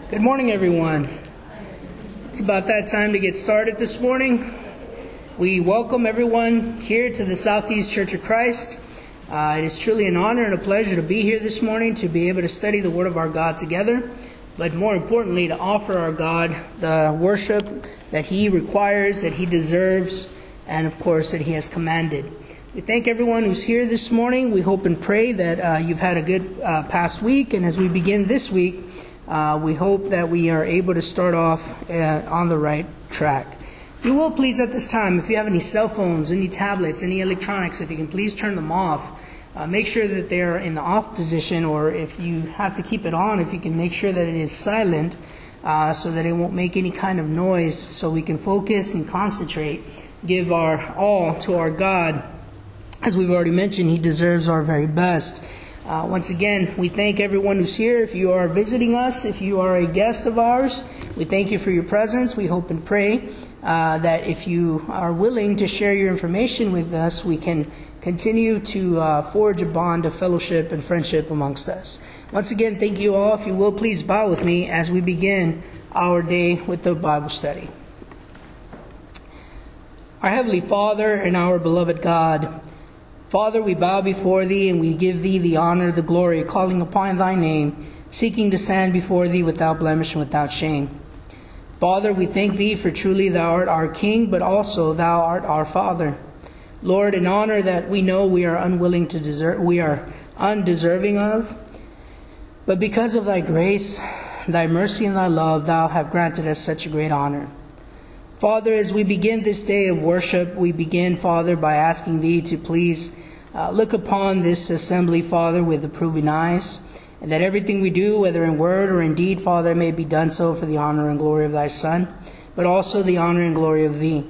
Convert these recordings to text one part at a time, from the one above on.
Good morning, everyone. It's about that time to get started this morning. We welcome everyone here to the Southeast Church of Christ. It is truly an honor and a pleasure to be here this morning, to be able to study the Word of our God together, but more importantly, to offer our God the worship that He requires, that He deserves, and of course, that He has commanded. We thank everyone who's here this morning. We hope and pray that you've had a good past week, and as we begin this week, we hope that we are able to start off on the right track. If you will, please, at this time, if you have any cell phones, any tablets, any electronics, if you can please turn them off. Make sure that they're in the off position, or if you have to keep it on, if you can make sure that it is silent so that it won't make any kind of noise, so we can focus and concentrate, give our all to our God. As we've already mentioned, He deserves our very best. Once again, we thank everyone who's here. If you are visiting us, if you are a guest of ours, we thank you for your presence. We hope and pray that if you are willing to share your information with us, we can continue to forge a bond of fellowship and friendship amongst us. Once again, thank you all. If you will, please bow with me as we begin our day with the Bible study. Our Heavenly Father and our beloved God, Father, we bow before Thee, and we give Thee the honor, the glory, calling upon Thy name, seeking to stand before Thee without blemish and without shame. Father, we thank Thee for truly Thou art our King, but also Thou art our Father. Lord, an honor that we know we are undeserving of, but because of Thy grace, Thy mercy, and Thy love, Thou have granted us such a great honor. Father, as we begin this day of worship, we begin, Father, by asking Thee to please look upon this assembly, Father, with approving eyes, and that everything we do, whether in word or in deed, Father, may be done so for the honor and glory of Thy Son, but also the honor and glory of Thee.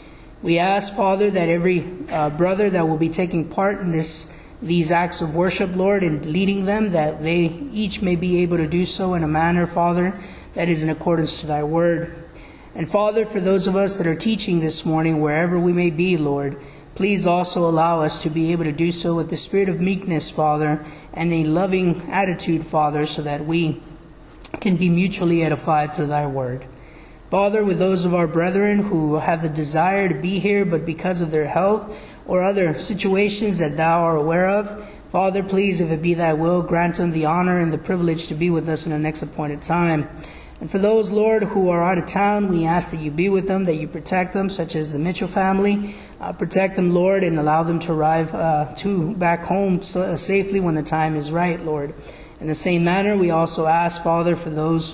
We ask, Father, that every brother that will be taking part in these acts of worship, Lord, and leading them, that they each may be able to do so in a manner, Father, that is in accordance to Thy word. And Father, for those of us that are teaching this morning, wherever we may be, Lord, please also allow us to be able to do so with the spirit of meekness, Father, and a loving attitude, Father, so that we can be mutually edified through Thy word. Father, with those of our brethren who have the desire to be here, but because of their health or other situations that Thou art aware of, Father, please, if it be Thy will, grant them the honor and the privilege to be with us in the next appointed time. And for those, Lord, who are out of town, we ask that You be with them, that You protect them, such as the Mitchell family. Protect them, Lord, and allow them to arrive back home safely when the time is right, Lord. In the same manner, we also ask, Father, for those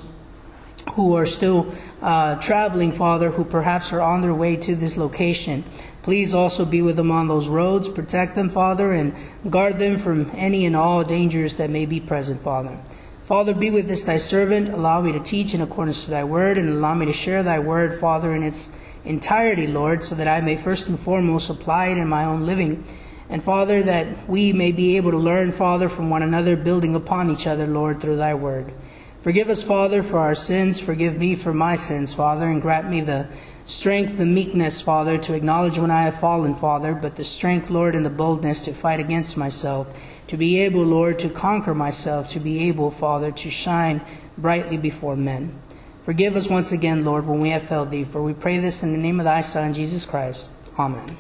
who are still traveling, Father, who perhaps are on their way to this location. Please also be with them on those roads. Protect them, Father, and guard them from any and all dangers that may be present, Father. Father, be with this Thy servant. Allow me to teach in accordance to Thy word, and allow me to share Thy word, Father, in its entirety, Lord, so that I may first and foremost apply it in my own living. And Father, that we may be able to learn, Father, from one another, building upon each other, Lord, through Thy word. Forgive us, Father, for our sins. Forgive me for my sins, Father, and grant me the strength, the meekness, Father, to acknowledge when I have fallen, Father, but the strength, Lord, and the boldness to fight against myself, to be able, Lord, to conquer myself, to be able, Father, to shine brightly before men. Forgive us once again, Lord, when we have failed Thee, for we pray this in the name of Thy Son, Jesus Christ. Amen.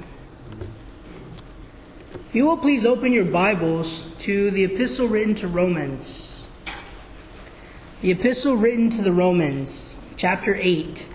If you will please open your Bibles to the epistle written to Romans. The epistle written to the Romans, chapter 8.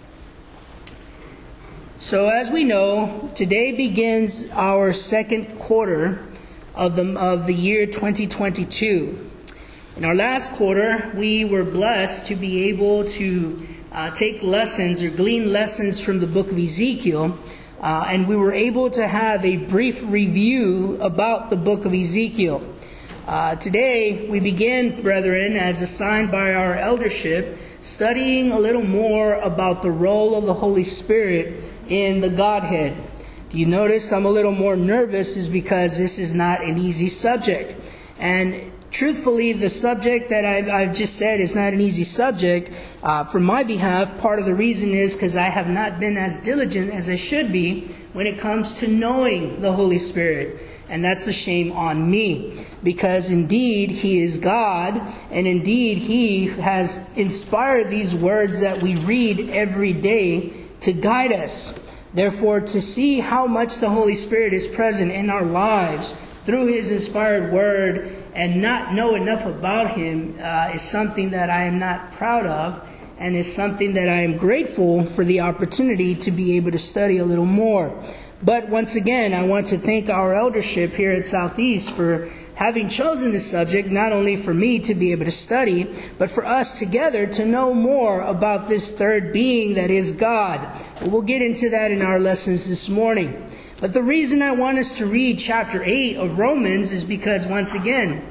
So as we know, today begins our second quarter of the year 2022. In our last quarter, we were blessed to be able to take lessons or glean lessons from the book of Ezekiel, and we were able to have a brief review about the book of Ezekiel. Today, we begin, brethren, as assigned by our eldership, studying a little more about the role of the Holy Spirit in the Godhead. You notice I'm a little more nervous is because this is not an easy subject. And truthfully, the subject that I've just said is not an easy subject. For my behalf, part of the reason is because I have not been as diligent as I should be when it comes to knowing the Holy Spirit. and that's a shame on me, because indeed He is God, and indeed He has inspired these words that we read every day to guide us. Therefore, to see how much the Holy Spirit is present in our lives through His inspired word and not know enough about Him is something that I am not proud of, and is something that I am grateful for the opportunity to be able to study a little more. But once again, I want to thank our eldership here at Southeast for having chosen this subject, not only for me to be able to study, but for us together to know more about this third being that is God. We'll get into that in our lessons this morning. But the reason I want us to read chapter 8 of Romans is because, once again,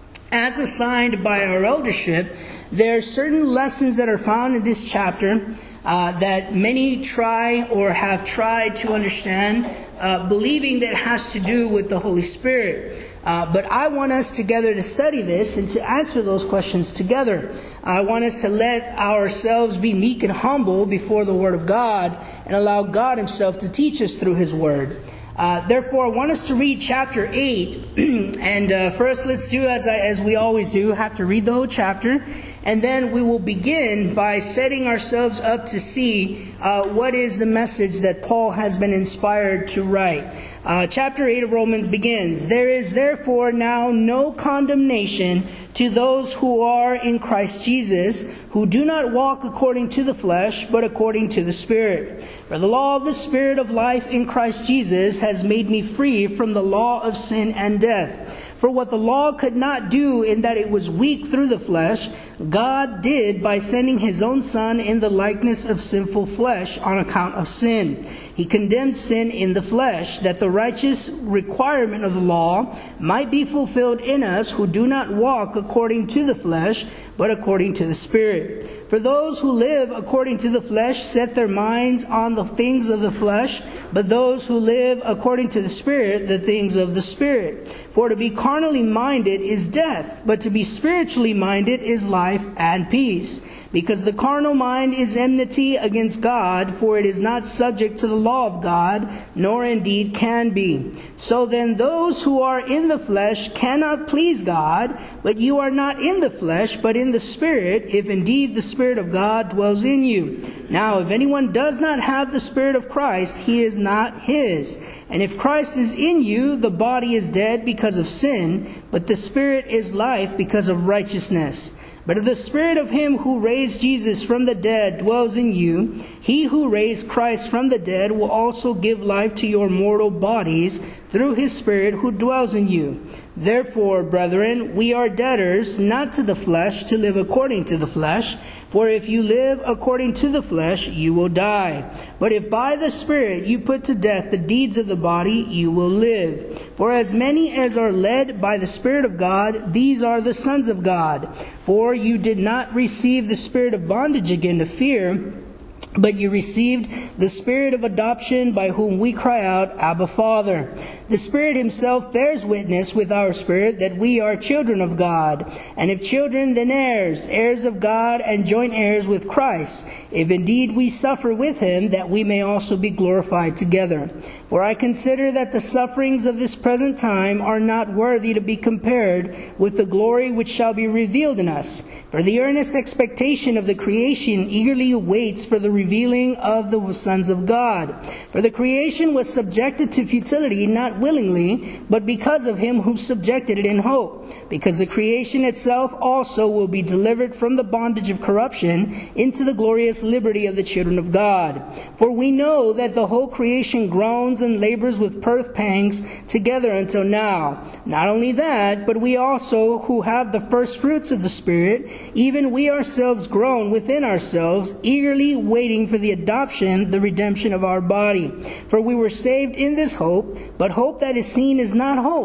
as assigned by our eldership, there are certain lessons that are found in this chapter that many try or have tried to understand, believing that it has to do with the Holy Spirit. But I want us together to study this and to answer those questions together. I want us to let ourselves be meek and humble before the Word of God and allow God Himself to teach us through His Word. Therefore, I want us to read chapter 8, and first let's do as we always do, have to read the whole chapter, and then we will begin by setting ourselves up to see what is the message that Paul has been inspired to write. Chapter 8 of Romans begins, "There is therefore now no condemnation to those who are in Christ Jesus, who do not walk according to the flesh, but according to the Spirit. For the law of the Spirit of life in Christ Jesus has made me free from the law of sin and death. For what the law could not do in that it was weak through the flesh, God did by sending His own Son in the likeness of sinful flesh on account of sin. He condemned sin in the flesh, that the righteous requirement of the law might be fulfilled in us who do not walk according to the flesh, but according to the Spirit. For those who live according to the flesh set their minds on the things of the flesh, but those who live according to the Spirit, the things of the Spirit. For to be carnally minded is death, but to be spiritually minded is life and peace. Because the carnal mind is enmity against God, for it is not subject to the law of God, nor indeed can be. So then those who are in the flesh cannot please God, but you are not in the flesh, but in the Spirit, if indeed the Spirit of God dwells in you. Now, if anyone does not have the Spirit of Christ, he is not his. And if Christ is in you, the body is dead because of sin, but the Spirit is life because of righteousness. But if the Spirit of Him who raised Jesus from the dead dwells in you, He who raised Christ from the dead will also give life to your mortal bodies through His Spirit who dwells in you. Therefore, brethren, we are debtors, not to the flesh, to live according to the flesh. For if you live according to the flesh, you will die. But if by the Spirit you put to death the deeds of the body, you will live. For as many as are led by the Spirit of God, these are the sons of God. For you did not receive the spirit of bondage again to fear, but you received the Spirit of adoption, by whom we cry out, Abba, Father. The Spirit Himself bears witness with our spirit that we are children of God. And if children, then heirs, heirs of God, and joint heirs with Christ, if indeed we suffer with Him, that we may also be glorified together. For I consider that the sufferings of this present time are not worthy to be compared with the glory which shall be revealed in us. For the earnest expectation of the creation eagerly awaits for the revealing of the sons of God. For the creation was subjected to futility, not willingly, but because of Him who subjected it in hope. Because the creation itself also will be delivered from the bondage of corruption into the glorious liberty of the children of God. For we know that the whole creation groans and labors with birth pangs together until now. Not only that, but we also, who have the first fruits of the Spirit, even we ourselves groan within ourselves, eagerly waiting for the adoption, the redemption of our body. For we were saved in this hope, but hope that is seen is not hope.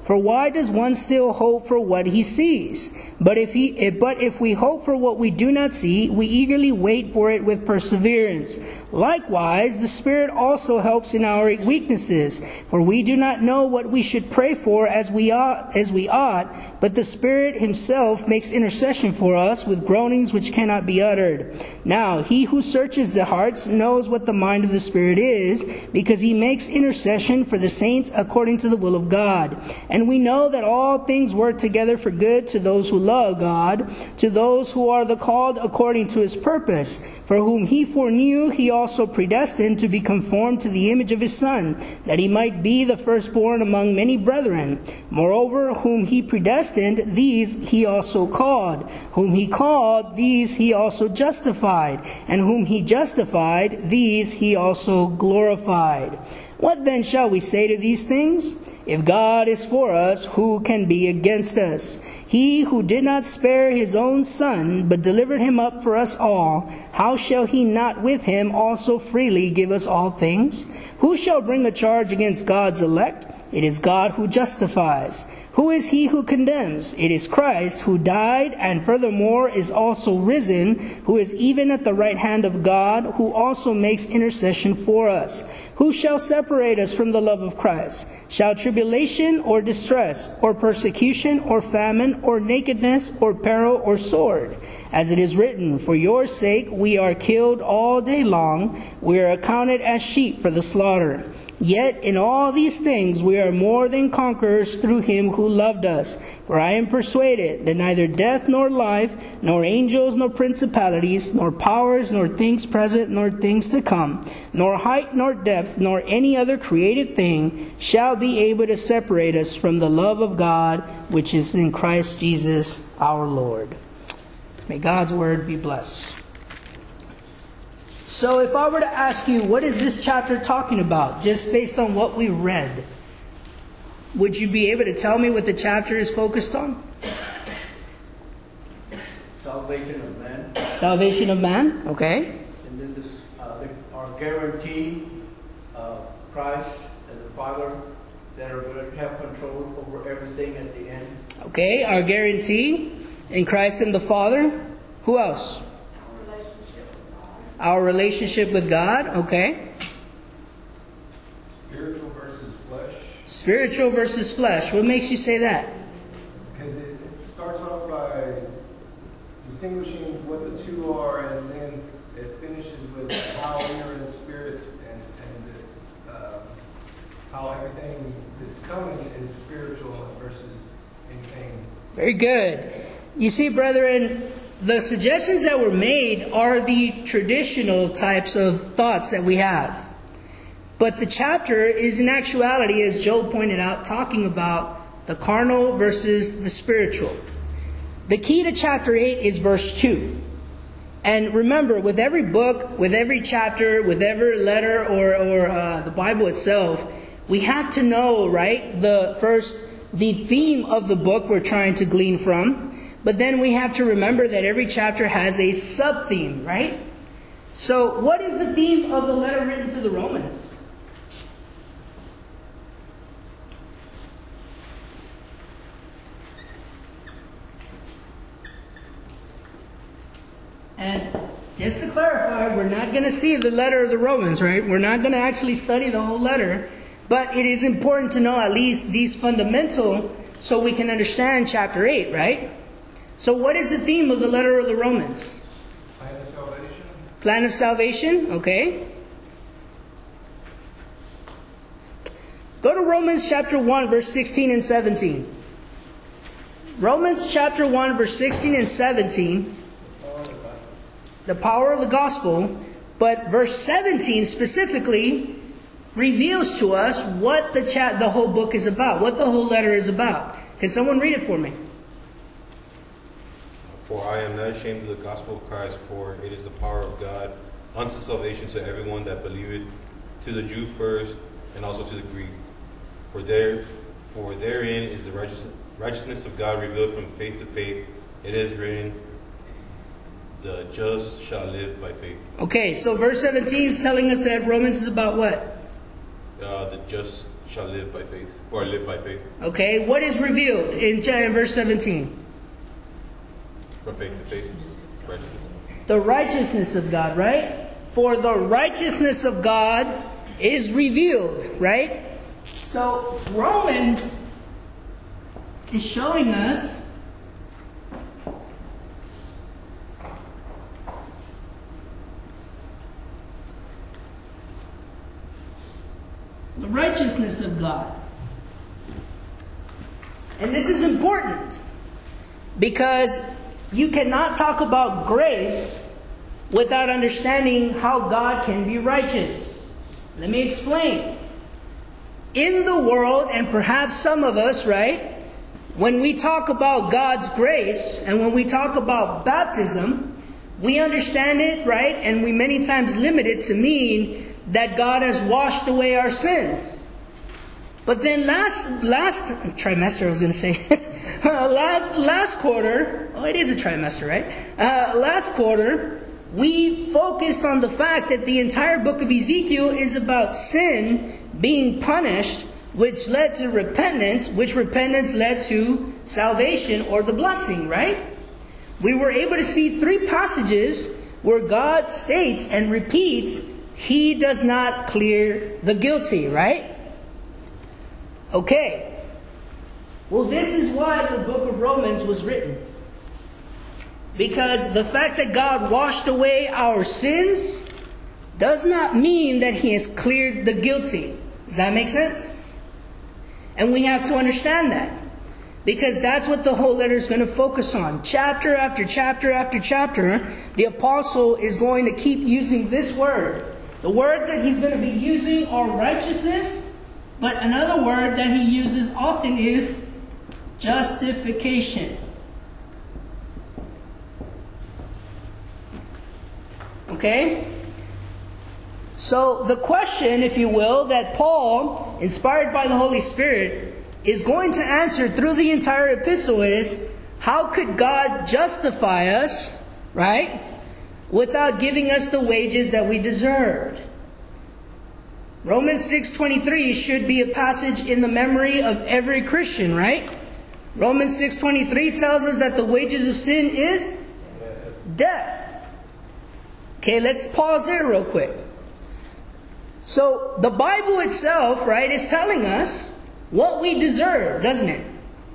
For why does one still hope for what he sees? But if we hope for what we do not see, we eagerly wait for it with perseverance. Likewise, the Spirit also helps in our weaknesses, for we do not know what we should pray for as we ought, but the Spirit himself makes intercession for us with groanings which cannot be uttered. Now, he who searches the hearts knows what the mind of the Spirit is, because he makes intercession for the saints according to the will of God. And we know that all things work together for good to those who love God, to those who are the called according to his purpose. For whom he foreknew, he also predestined to be conformed to the image of his Son, that he might be the firstborn among many brethren. Moreover, whom he predestined, these he also called. Whom he called, these he also justified. And whom he justified, these he also glorified. What then shall we say to these things? If God is for us, who can be against us? He who did not spare his own Son, but delivered him up for us all, how shall he not with him also freely give us all things? Who shall bring a charge against God's elect? It is God who justifies. Who is he who condemns? It is Christ who died and furthermore is also risen, who is even at the right hand of God, who also makes intercession for us. Who shall separate us from the love of Christ? Shall tribulation or distress or persecution or famine or nakedness or peril or sword? As it is written, for your sake we are killed all day long, we are accounted as sheep for the slaughter. Yet in all these things we are more than conquerors through him who loved us. For I am persuaded that neither death nor life, nor angels nor principalities, nor powers, nor things present, nor things to come, nor height nor depth, nor any other created thing shall be able to separate us from the love of God, which is in Christ Jesus our Lord. May God's word be blessed. So if I were to ask you, what is this chapter talking about, just based on what we read, would you be able to tell me what the chapter is focused on? Salvation of man. Salvation of man, okay. And then this, our guarantee, Christ and the Father that are going to have control over everything at the end. Okay, our guarantee in Christ and the Father. Who else? Our relationship with God, okay. Spiritual versus flesh. Spiritual versus flesh. What makes you say that? Because it starts off by distinguishing what the two are, and then it finishes with how we are in spirit and how everything that's coming is spiritual versus anything. Very good. You see, brethren, the suggestions that were made are the traditional types of thoughts that we have. But the chapter is in actuality, as Joe pointed out, talking about the carnal versus the spiritual. The key to chapter 8 is verse 2. And remember, with every book, with every chapter, with every letter or the Bible itself, we have to know, right, the theme of the book we're trying to glean from. But then we have to remember that every chapter has a sub-theme, right? So what is the theme of the letter written to the Romans? And just to clarify, we're not going to see the letter of the Romans, right? We're not going to actually study the whole letter. But it is important to know at least these fundamental so we can understand chapter 8, right? So what is the theme of the letter of the Romans? Plan of salvation. Plan of salvation, okay. Go to Romans chapter 1, verse 16 and 17. Romans chapter 1, verse 16 and 17. The power of the gospel. But verse 17 specifically reveals to us what the whole book is about, what the whole letter is about. Can someone read it for me? For I am not ashamed of the gospel of Christ, for it is the power of God unto salvation to everyone that believeth, to the Jew first, and also to the Greek. For therein is the righteousness of God revealed from faith to faith. It is written, the just shall live by faith. Okay, so verse 17 is telling us that Romans is about what? The just shall live by faith, or live by faith. Okay, what is revealed in verse 17? From faith to faith, righteousness. The righteousness of God, right? For the righteousness of God is revealed, right? So Romans is showing us the righteousness of God. And this is important because you cannot talk about grace without understanding how God can be righteous. Let me explain. In the world, and perhaps some of us, right, when we talk about God's grace and when we talk about baptism, we understand it, right, and we many times limit it to mean that God has washed away our sins. But then last trimester, I was going to say, last quarter, oh, it is a trimester, right? Last quarter, we focused on the fact that the entire book of Ezekiel is about sin being punished, which led to repentance, which repentance led to salvation or the blessing, right? We were able to see 3 passages where God states and repeats, He does not clear the guilty, right? Okay. Well, this is why the book of Romans was written. Because the fact that God washed away our sins does not mean that He has cleared the guilty. Does that make sense? And we have to understand that. Because that's what the whole letter is going to focus on. Chapter after chapter after chapter, the apostle is going to keep using this word. The words that he's going to be using are righteousness, but another word that he uses often is justification. Okay? So the question, if you will, that Paul, inspired by the Holy Spirit, is going to answer through the entire epistle is, how could God justify us, right, without giving us the wages that we deserved? Romans 6:23 should be a passage in the memory of every Christian, right? Romans 6:23 tells us that the wages of sin is death. Okay, let's pause there real quick. So the Bible itself, right, is telling us what we deserve, doesn't it?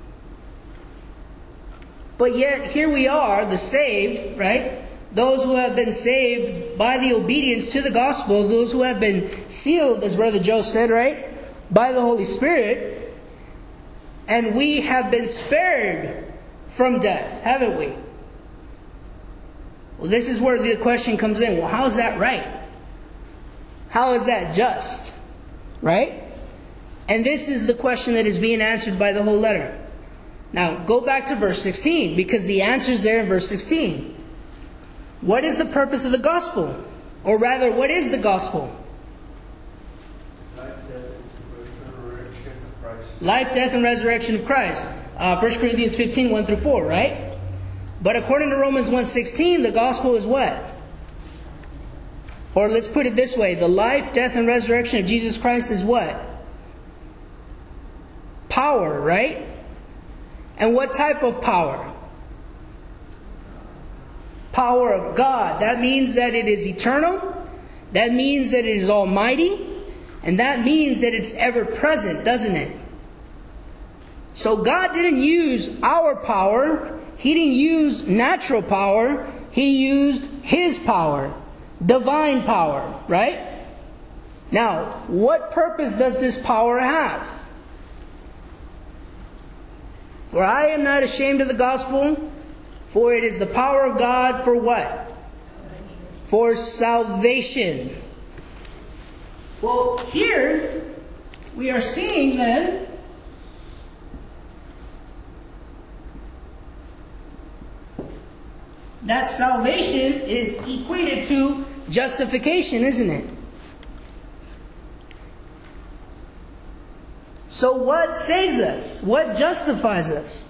But yet, here we are, the saved, right? Those who have been saved by the obedience to the gospel, those who have been sealed, as Brother Joe said, right? By the Holy Spirit. And we have been spared from death, haven't we? Well, this is where the question comes in. Well, how is that right? How is that just? Right? And this is the question that is being answered by the whole letter. Now, go back to verse 16, because the answer is there in verse 16. What is the purpose of the gospel? Or rather, what is the gospel? Life, death, and resurrection of Christ. 1 Corinthians 15, 1 through 4, right? But according to Romans 1:16, the gospel is what? Or let's put it this way. The life, death, and resurrection of Jesus Christ is what? Power, right? And what type of power? Power of God. That means that it is eternal. That means that it is almighty. And that means that it's ever present, doesn't it? So God didn't use our power. He didn't use natural power. He used His power. Divine power, right? Now, what purpose does this power have? For I am not ashamed of the gospel, for it is the power of God for what? For salvation. Well, here we are seeing then that salvation is equated to justification, isn't it? So what saves us? What justifies us?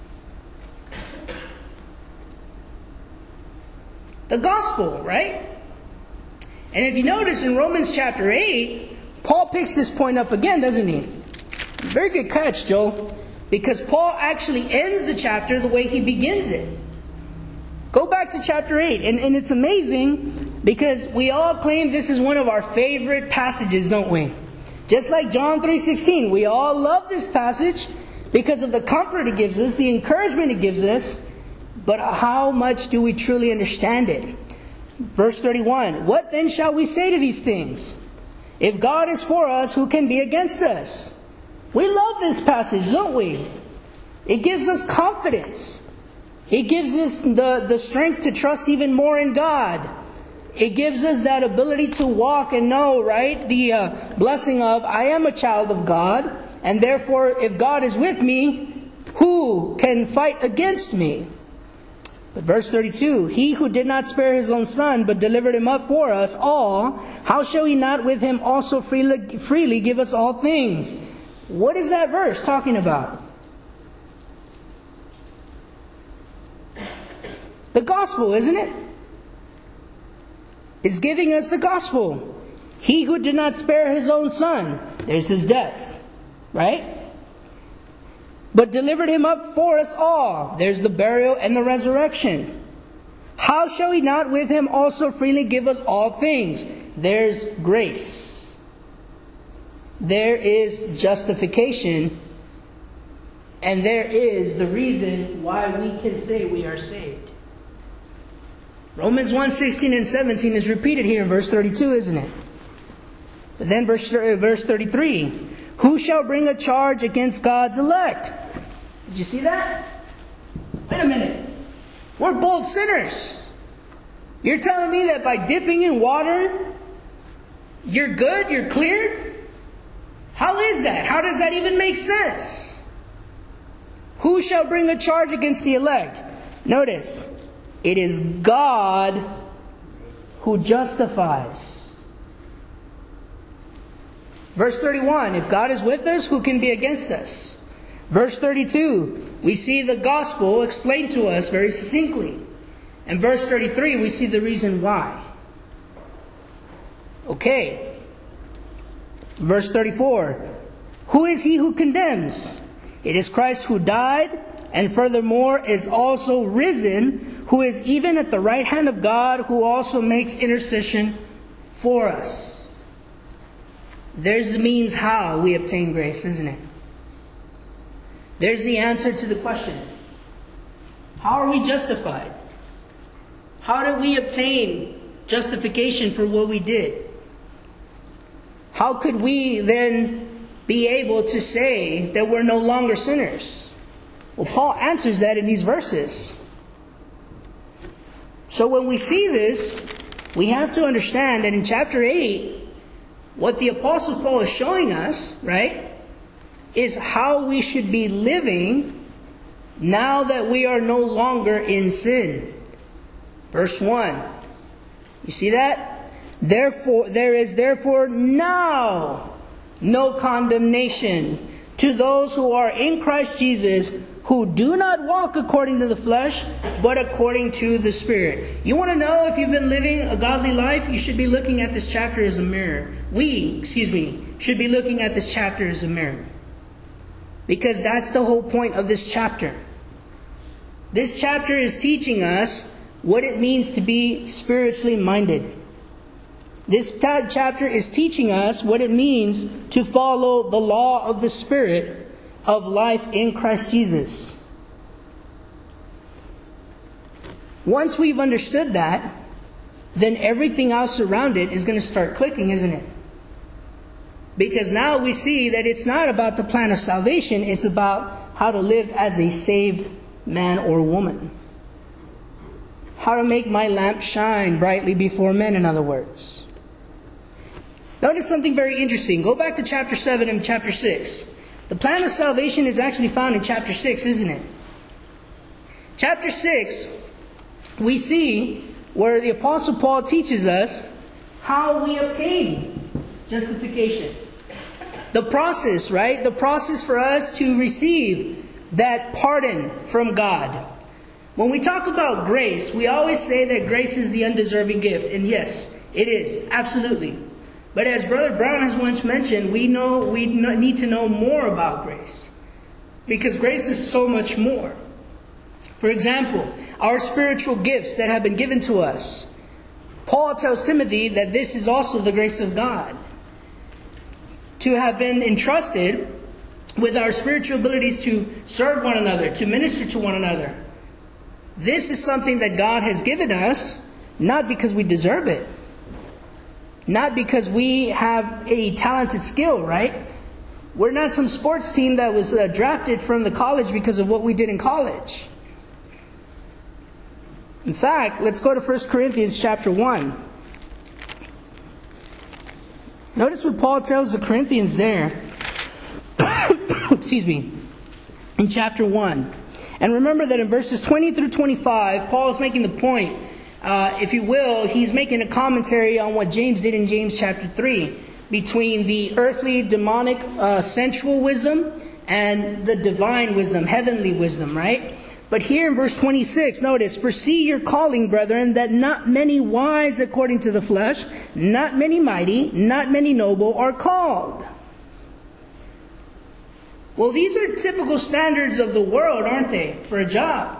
The gospel, right? And if you notice in Romans chapter 8, Paul picks this point up again, doesn't he? Very good catch, Joel. Because Paul actually ends the chapter the way he begins it. Go back to chapter 8. And it's amazing because we all claim this is one of our favorite passages, don't we? Just like John 3:16. We all love this passage because of the comfort it gives us, the encouragement it gives us. But how much do we truly understand it? Verse 31. What then shall we say to these things? If God is for us, who can be against us? We love this passage, don't we? It gives us confidence. It gives us the strength to trust even more in God. It gives us that ability to walk and know, right? The blessing of, I am a child of God. And therefore, if God is with me, who can fight against me? But verse 32, He who did not spare His own Son, but delivered Him up for us all, how shall He not with Him also freely give us all things? What is that verse talking about? The gospel, isn't it? It's giving us the gospel. He who did not spare His own Son, there's His death, right? But delivered Him up for us all, there's the burial and the resurrection. How shall He not with Him also freely give us all things? There's grace. There is justification. And there is the reason why we can say we are saved. Romans 1:16 and 17 is repeated here in verse 32, isn't it? But then verse 33. Who shall bring a charge against God's elect? Did you see that? Wait a minute. We're both sinners. You're telling me that by dipping in water, you're good, you're cleared? How is that? How does that even make sense? Who shall bring a charge against the elect? Notice, it is God who justifies. Verse 31, if God is with us, who can be against us? Verse 32, we see the gospel explained to us very succinctly. And verse 33, we see the reason why. Okay. Verse 34, who is he who condemns? It is Christ who died, and furthermore is also risen, who is even at the right hand of God, who also makes intercession for us. There's the means how we obtain grace, isn't it? There's the answer to the question. How are we justified? How do we obtain justification for what we did? How could we then be able to say that we're no longer sinners? Well, Paul answers that in these verses. So when we see this, we have to understand that in chapter 8, what the Apostle Paul is showing us, right, is how we should be living now that we are no longer in sin. Verse 1. You see that? Therefore, there is therefore now no condemnation to those who are in Christ Jesus, who do not walk according to the flesh, but according to the Spirit. You want to know if you've been living a godly life? You should be looking at this chapter as a mirror. We should be looking at this chapter as a mirror. Because that's the whole point of this chapter. This chapter is teaching us what it means to be spiritually minded. This chapter is teaching us what it means to follow the law of the Spirit of life in Christ Jesus. Once we've understood that, then everything else around it is going to start clicking, isn't it? Because now we see that it's not about the plan of salvation, it's about how to live as a saved man or woman. How to make my lamp shine brightly before men, in other words. Notice something very interesting. Go back to chapter 7 and chapter 6. The plan of salvation is actually found in chapter 6, isn't it? Chapter 6, we see where the Apostle Paul teaches us how we obtain justification. The process, right? The process for us to receive that pardon from God. When we talk about grace, we always say that grace is the undeserving gift. And yes, it is. Absolutely. But as Brother Brown has once mentioned, we need to know more about grace. Because grace is so much more. For example, our spiritual gifts that have been given to us. Paul tells Timothy that this is also the grace of God. To have been entrusted with our spiritual abilities to serve one another, to minister to one another. This is something that God has given us, not because we deserve it. Not because we have a talented skill, right? We're not some sports team that was drafted from the college because of what we did in college. In fact, let's go to 1 Corinthians chapter 1. Notice what Paul tells the Corinthians there. Excuse me. In chapter 1. And remember that in verses 20 through 25, Paul is making the point, if you will, he's making a commentary on what James did in James chapter 3, between the earthly, demonic, sensual wisdom and the divine wisdom, heavenly wisdom, right? But here in verse 26, notice, "For see your calling, brethren, that not many wise according to the flesh, not many mighty, not many noble are called." Well, these are typical standards of the world, aren't they, for a job?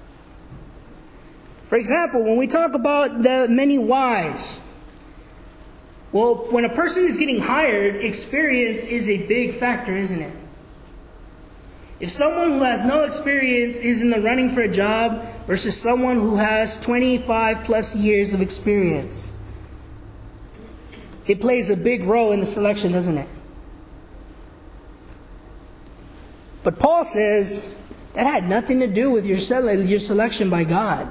For example, when we talk about the many wise, well, when a person is getting hired, experience is a big factor, isn't it? If someone who has no experience is in the running for a job versus someone who has 25 plus years of experience, it plays a big role in the selection, doesn't it? But Paul says that had nothing to do with your selection by God.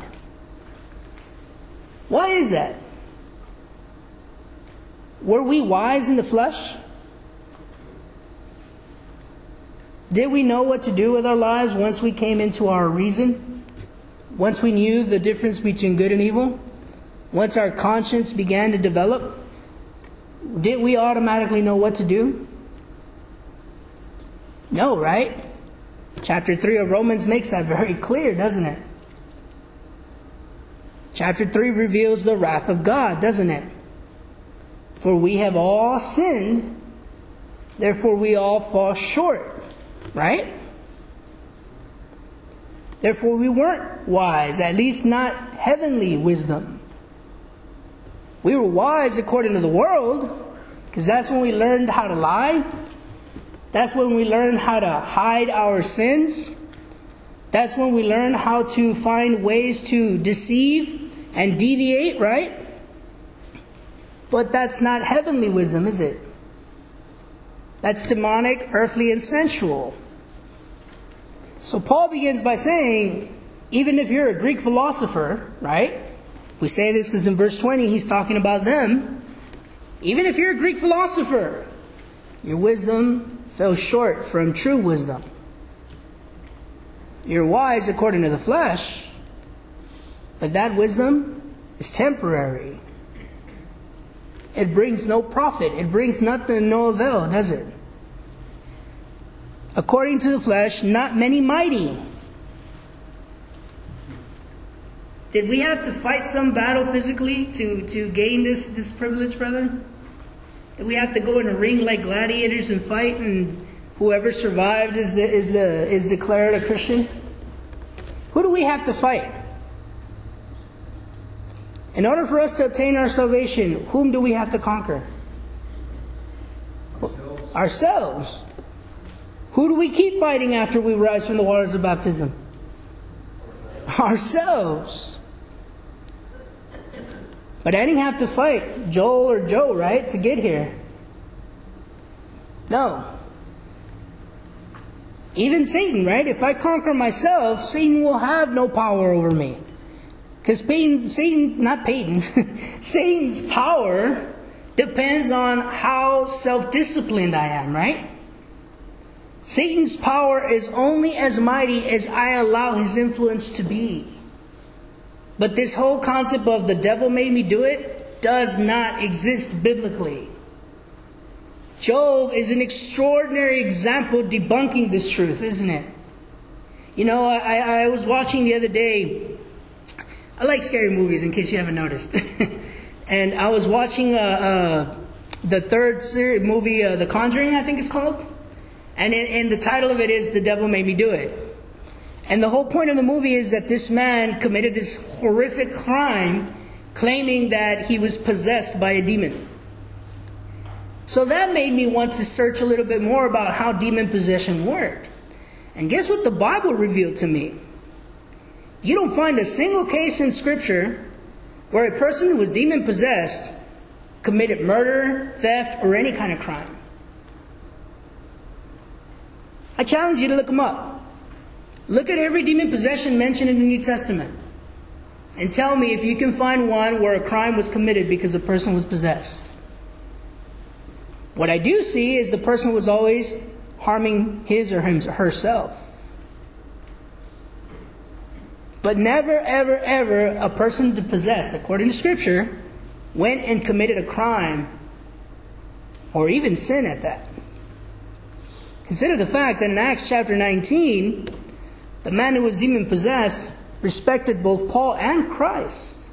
Why is that? Were we wise in the flesh? Did we know what to do with our lives once we came into our reason? Once we knew the difference between good and evil? Once our conscience began to develop? Did we automatically know what to do? No, right? Chapter 3 of Romans makes that very clear, doesn't it? Chapter 3 reveals the wrath of God, doesn't it? For we have all sinned, therefore we all fall short. Right? Therefore we weren't wise, at least not heavenly wisdom. We were wise according to the world, because that's when we learned how to lie. That's when we learned how to hide our sins. That's when we learned how to find ways to deceive and deviate, right? But that's not heavenly wisdom, is it? That's demonic, earthly, and sensual. So Paul begins by saying, even if you're a Greek philosopher, right? We say this because in verse 20 he's talking about them. Even if you're a Greek philosopher, your wisdom fell short from true wisdom. You're wise according to the flesh, but that wisdom is temporary. It brings no profit. It brings nothing, no avail, does it? According to the flesh, not many mighty. Did we have to fight some battle physically to gain this privilege, brother? Did we have to go in a ring like gladiators and fight, and whoever survived is declared a Christian? Who do we have to fight? In order for us to obtain our salvation, whom do we have to conquer? Ourselves. Who do we keep fighting after we rise from the waters of baptism? Ourselves. But I didn't have to fight Joel or Joe, right, to get here. No. Even Satan, right? If I conquer myself, Satan will have no power over me. Because Satan's power depends on how self-disciplined I am, right? Satan's power is only as mighty as I allow his influence to be. But this whole concept of the devil made me do it does not exist biblically. Job is an extraordinary example debunking this truth, isn't it? You know, I was watching the other day. I like scary movies, in case you haven't noticed. And I was watching the third movie, The Conjuring, I think it's called. And the title of it is The Devil Made Me Do It. And the whole point of the movie is that this man committed this horrific crime claiming that he was possessed by a demon. So that made me want to search a little bit more about how demon possession worked. And guess what the Bible revealed to me? You don't find a single case in Scripture where a person who was demon possessed committed murder, theft, or any kind of crime. I challenge you to look them up. Look at every demon possession mentioned in the New Testament and tell me if you can find one where a crime was committed because a person was possessed. What I do see is the person was always harming his or herself. But never, ever, ever a person possessed, according to Scripture, went and committed a crime or even sin at that. Consider the fact that in Acts chapter 19, the man who was demon-possessed respected both Paul and Christ.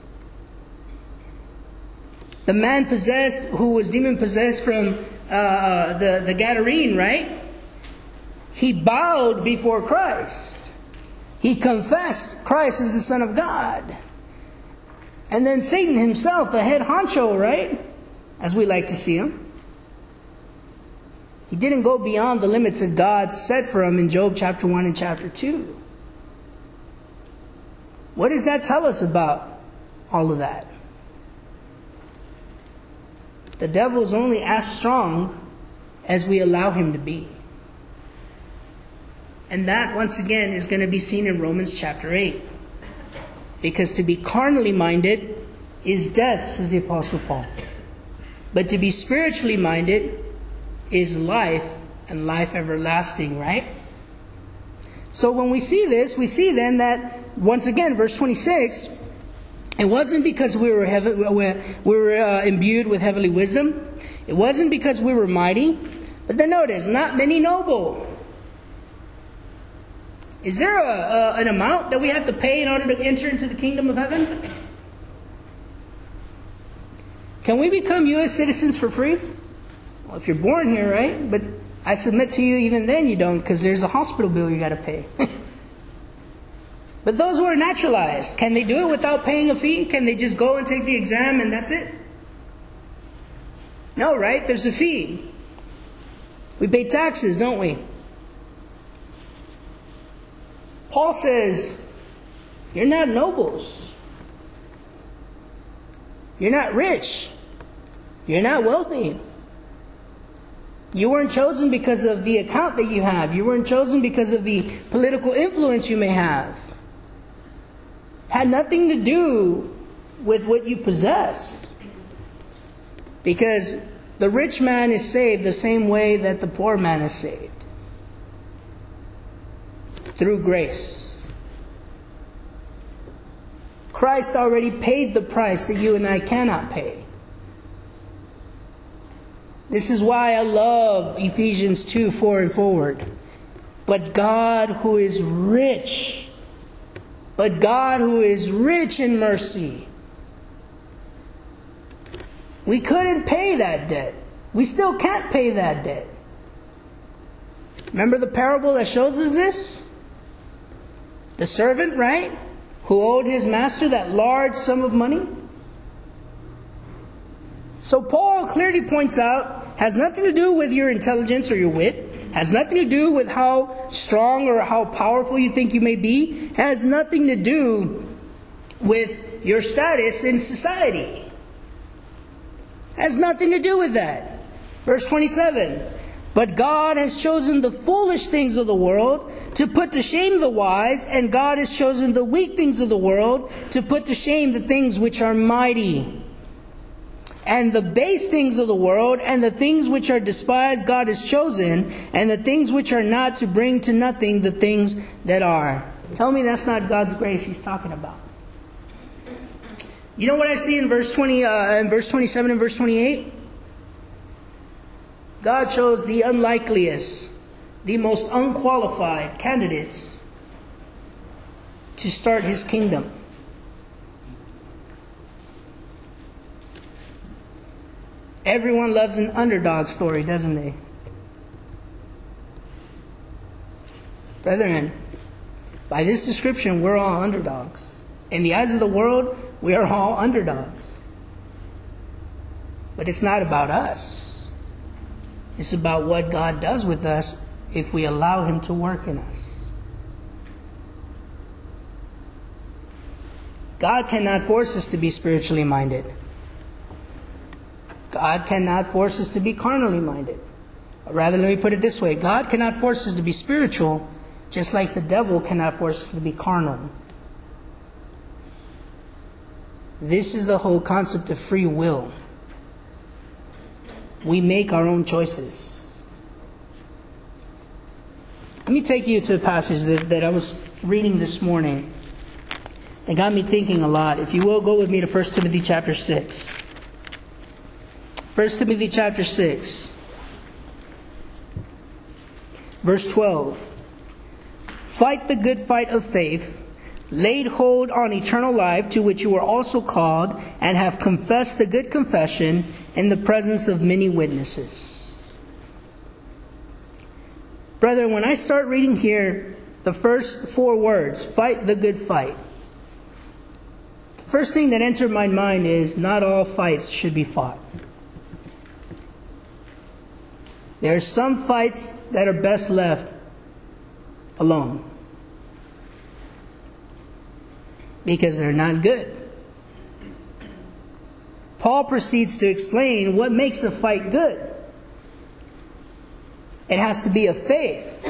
The man possessed who was demon-possessed from the Gadarene, right? He bowed before Christ. He confessed Christ as the Son of God. And then Satan himself, the head honcho, right? As we like to see him. He didn't go beyond the limits that God set for him in Job chapter 1 and chapter 2. What does that tell us about all of that? The devil is only as strong as we allow him to be. And that, once again, is going to be seen in Romans chapter 8. Because to be carnally minded is death, says the Apostle Paul. But to be spiritually minded is life, and life everlasting, right? So when we see this, we see then that, once again, verse 26, it wasn't because we were imbued with heavenly wisdom. It wasn't because we were mighty. But then notice, not many noble. Is there an amount that we have to pay in order to enter into the kingdom of heaven? Can we become U.S. citizens for free? Well, if you're born here, right? But I submit to you, even then you don't, because there's a hospital bill you got to pay. But those who are naturalized, can they do it without paying a fee? Can they just go and take the exam and that's it? No, right? There's a fee. We pay taxes, don't we? Paul says, you're not nobles. You're not rich. You're not wealthy. You weren't chosen because of the account that you have. You weren't chosen because of the political influence you may have. Had nothing to do with what you possess. Because the rich man is saved the same way that the poor man is saved. Through grace. Christ already paid the price that you and I cannot pay. This is why I love Ephesians 2, 4 and forward. But God who is rich in mercy. We couldn't pay that debt. We still can't pay that debt. Remember the parable that shows us this? The servant, right? Who owed his master that large sum of money. So Paul clearly points out, has nothing to do with your intelligence or your wit. Has nothing to do with how strong or how powerful you think you may be. Has nothing to do with your status in society. Has nothing to do with that. Verse 27. But God has chosen the foolish things of the world to put to shame the wise, and God has chosen the weak things of the world to put to shame the things which are mighty. And the base things of the world and the things which are despised God has chosen, and the things which are not to bring to nothing the things that are. Tell me that's not God's grace he's talking about. You know what I see in verse 27 and verse 28? God chose the unlikeliest, the most unqualified candidates to start his kingdom. Everyone loves an underdog story, doesn't they? Brethren, by this description, we're all underdogs. In the eyes of the world, we are all underdogs. But it's not about us. It's about what God does with us if we allow Him to work in us. God cannot force us to be spiritually minded. God cannot force us to be carnally minded. Or rather, let me put it this way. God cannot force us to be spiritual, just like the devil cannot force us to be carnal. This is the whole concept of free will. We make our own choices. Let me take you to a passage that I was reading this morning. It got me thinking a lot. If you will, go with me to 1 Timothy chapter 6. 1 Timothy chapter 6. Verse 12. Fight the good fight of faith. Laid hold on eternal life, to which you were also called, and have confessed the good confession in the presence of many witnesses. Brethren, when I start reading here, the first 4 words, fight the good fight, the first thing that entered my mind is not all fights should be fought. There are some fights that are best left alone, because they're not good. Paul proceeds to explain what makes a fight good. It has to be of faith.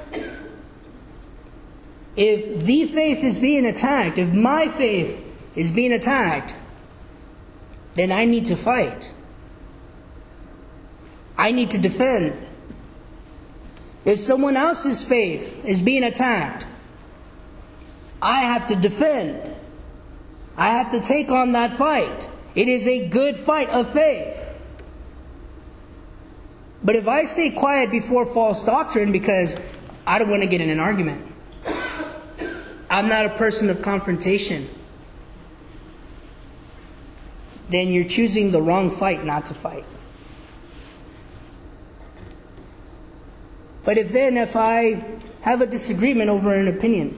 If the faith is being attacked, if my faith is being attacked, then I need to fight. I need to defend. If someone else's faith is being attacked, I have to defend. I have to take on that fight. It is a good fight of faith. But if I stay quiet before false doctrine because I don't want to get in an argument, I'm not a person of confrontation, then you're choosing the wrong fight not to fight. But if I have a disagreement over an opinion,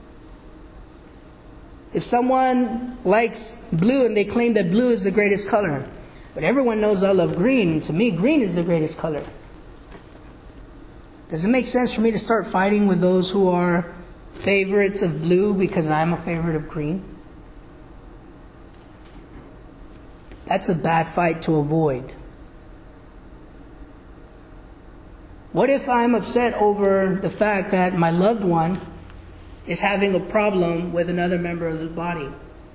if someone likes blue and they claim that blue is the greatest color, but everyone knows I love green, and to me green is the greatest color, does it make sense for me to start fighting with those who are favorites of blue because I'm a favorite of green? That's a bad fight to avoid. What if I'm upset over the fact that my loved one is having a problem with another member of the body?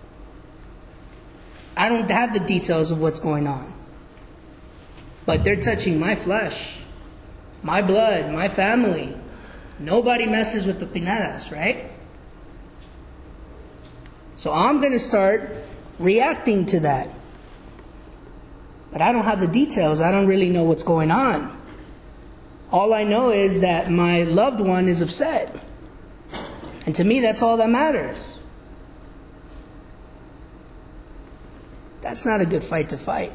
I don't have the details of what's going on, but they're touching my flesh, my blood, my family. Nobody messes with the pinadas, right? So I'm going to start reacting to that. But I don't have the details. I don't really know what's going on. All I know is that my loved one is upset. And to me, that's all that matters. That's not a good fight to fight.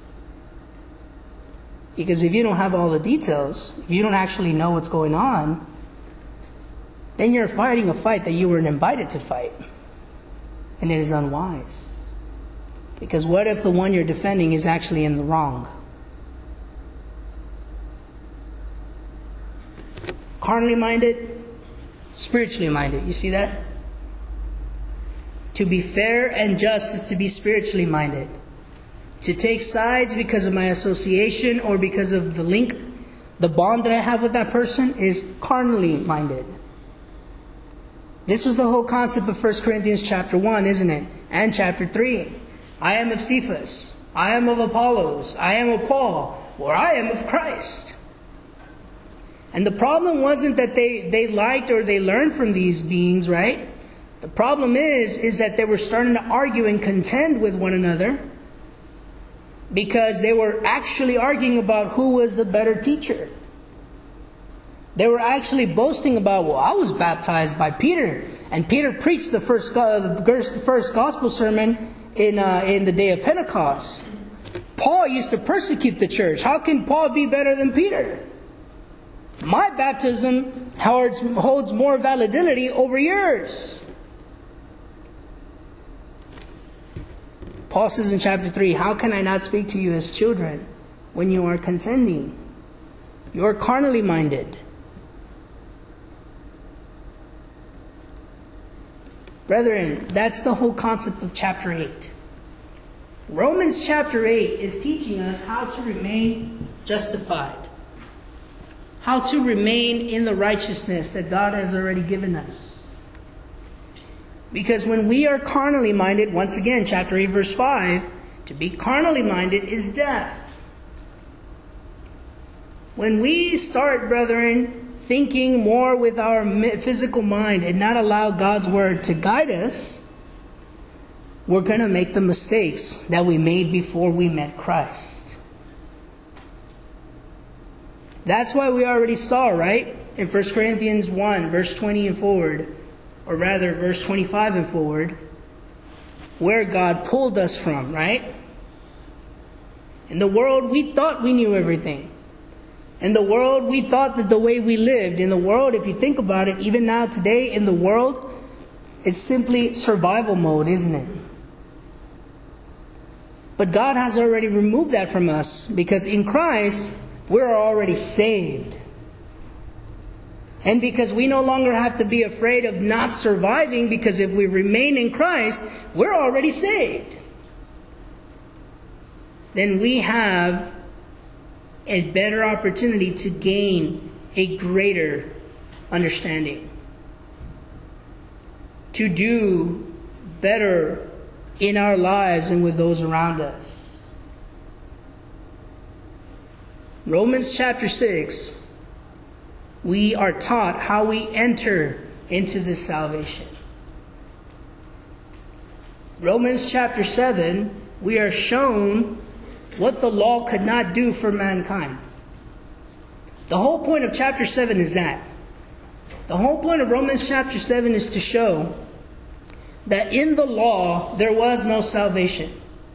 Because if you don't have all the details, if you don't actually know what's going on, then you're fighting a fight that you weren't invited to fight. And it is unwise. Because what if the one you're defending is actually in the wrong? Carnally minded, spiritually minded. You see that? To be fair and just is to be spiritually minded. To take sides because of my association or because of the link, the bond that I have with that person is carnally minded. This was the whole concept of 1 Corinthians chapter 1, isn't it? And chapter 3. I am of Cephas. I am of Apollos. I am of Paul. Or I am of Christ. And the problem wasn't that they liked or they learned from these beings, right? The problem is that they were starting to argue and contend with one another because they were actually arguing about who was the better teacher. They were actually boasting about, well, I was baptized by Peter, and Peter preached the first gospel sermon in the day of Pentecost. Paul used to persecute the church. How can Paul be better than Peter? My baptism holds more validity over yours. Paul says in chapter 3, how can I not speak to you as children when you are contending? You are carnally minded. Brethren, that's the whole concept of chapter 8. Romans chapter 8 is teaching us how to remain justified. How to remain in the righteousness that God has already given us. Because when we are carnally minded, once again, chapter 8 verse 5, to be carnally minded is death. When we start, brethren, thinking more with our physical mind and not allow God's word to guide us, we're going to make the mistakes that we made before we met Christ. That's why we already saw, right? In 1 Corinthians 1, verse 20 and forward, or rather verse 25 and forward, where God pulled us from, right? In the world, we thought we knew everything. In the world, we thought that the way we lived. In the world, if you think about it, even now today in the world, it's simply survival mode, isn't it? But God has already removed that from us, because in Christ, we're already saved. And because we no longer have to be afraid of not surviving, because if we remain in Christ, we're already saved. Then we have a better opportunity to gain a greater understanding. To do better in our lives and with those around us. Romans chapter 6, we are taught how we enter into this salvation. Romans chapter 7, we are shown what the law could not do for mankind. The whole point of chapter 7 is that. The whole point of Romans chapter 7 is to show that in the law there was no salvation.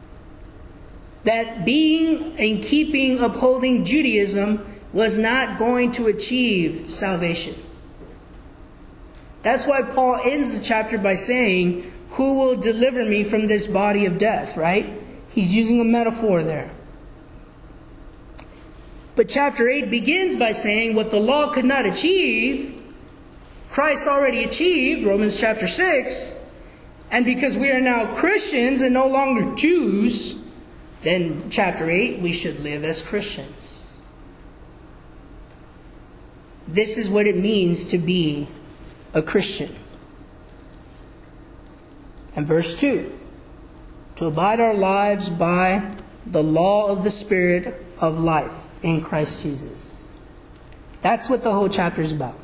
That being and keeping, upholding Judaism was not going to achieve salvation. That's why Paul ends the chapter by saying, who will deliver me from this body of death, right? He's using a metaphor there. But chapter 8 begins by saying what the law could not achieve, Christ already achieved, Romans chapter 6. And because we are now Christians and no longer Jews, then chapter 8, we should live as Christians. This is what it means to be a Christian. And verse 2, to abide our lives by the law of the Spirit of life in Christ Jesus. That's what the whole chapter is about.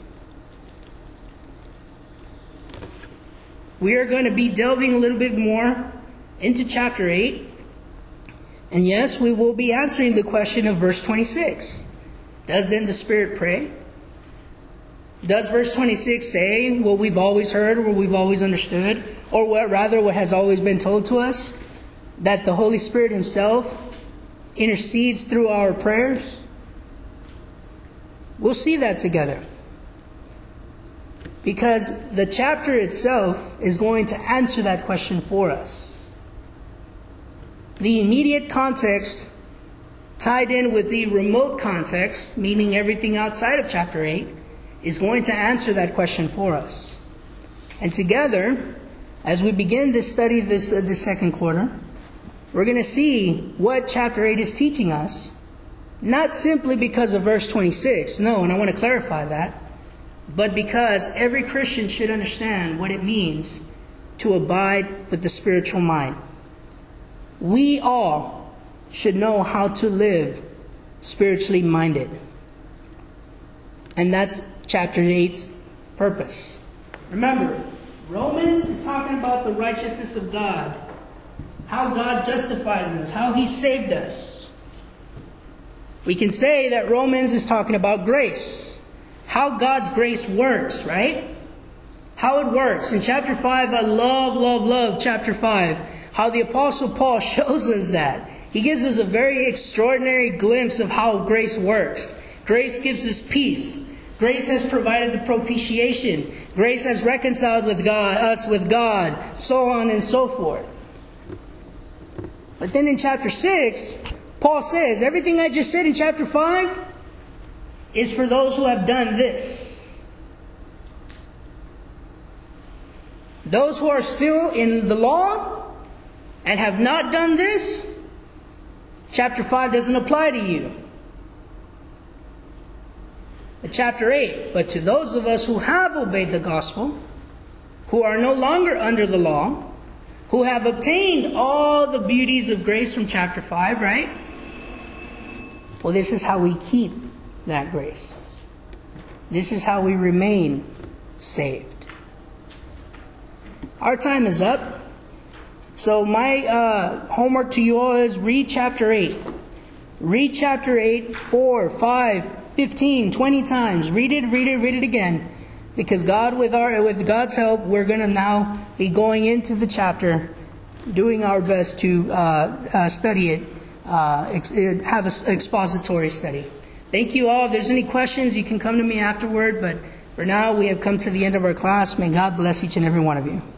We are going to be delving a little bit more into chapter 8. And yes, we will be answering the question of verse 26. Does then the Spirit pray? Does verse 26 say what we've always heard, what we've always understood, or what has always been told to us? That the Holy Spirit Himself intercedes through our prayers? We'll see that together. Because the chapter itself is going to answer that question for us. The immediate context tied in with the remote context, meaning everything outside of chapter 8, is going to answer that question for us. And together, as we begin this study this second quarter, we're going to see what chapter 8 is teaching us, not simply because of verse 26, no, and I want to clarify that, but because every Christian should understand what it means to abide with the spiritual mind. We all should know how to live spiritually minded. And that's chapter 8's purpose. Remember, Romans is talking about the righteousness of God. How God justifies us. How He saved us. We can say that Romans is talking about grace. How God's grace works, right? How it works. In chapter 5, I love chapter 5. How the Apostle Paul shows us that. he gives us a very extraordinary glimpse of how grace works. Grace gives us peace. Grace has provided the propitiation. Grace has reconciled with God, us with God, so on and so forth. But then in chapter 6, Paul says, everything I just said in chapter 5 is for those who have done this. Those who are still in the law and have not done this, chapter 5 doesn't apply to you. But chapter 8, but to those of us who have obeyed the gospel, who are no longer under the law, who have obtained all the beauties of grace from chapter 5, right? Well, this is how we keep that grace. This is how we remain saved. Our time is up. So my homework to you all is read chapter 8. Read chapter 8 4, 5, 15, 20 times. Read it again. Because God, with God's help, we're going to now be going into the chapter, doing our best to study it, have an expository study. Thank you all. If there's any questions, you can come to me afterward. But for now, we have come to the end of our class. May God bless each and every one of you.